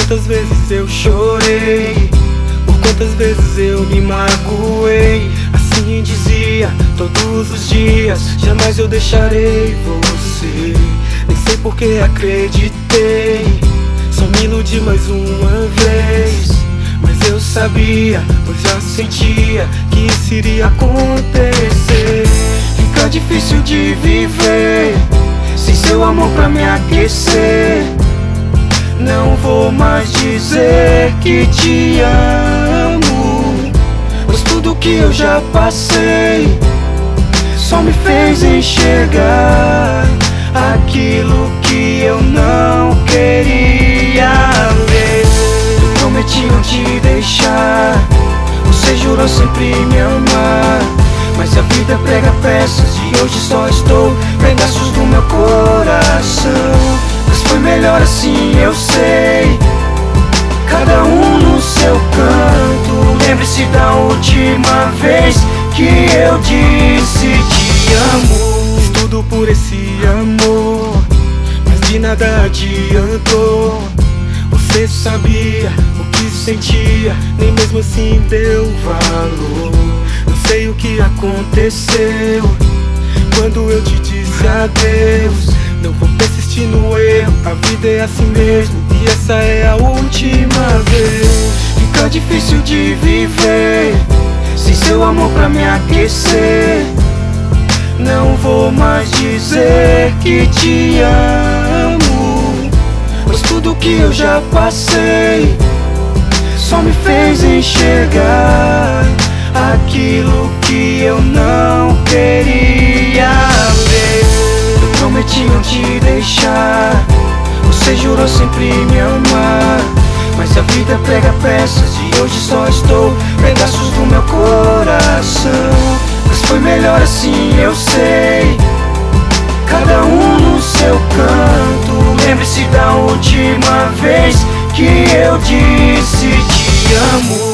quantas vezes eu chorei, por quantas vezes eu me magoei. Assim dizia todos os dias, jamais eu deixarei você. Nem sei por que acreditei, só me iludi mais uma vez. Mas eu sabia, pois já sentia que isso iria acontecer. Fica difícil de viver sem seu amor pra me aquecer. Não vou mais dizer que te amo, pois tudo que eu já passei só me fez enxergar aquilo que eu não queria ver. Eu prometi não te deixar, você jurou sempre me amar, mas a vida prega peças e hoje só estou pedaços do meu coração. Mas foi melhor assim, eu sei, cada um no seu canto. Lembre-se da última vez que eu disse te amo. Fiz tudo por esse amor, mas de nada adiantou. Você sabia o que sentia, nem mesmo assim deu valor. Não sei o que aconteceu quando eu te disse adeus. Não vou persistir no erro, a vida é assim mesmo, e essa é a última vez. Fica difícil de viver sem seu amor pra me aquecer. Não vou mais dizer que te amo, pois tudo que eu já passei só me fez enxergar aquilo que eu não queria ver. Eu prometi não te deixar, você jurou sempre me amar, mas a vida prega peças e hoje só estou pedaços do meu coração. Mas foi melhor assim, eu sei, cada um no seu canto. Lembre-se da última vez que eu disse te amo.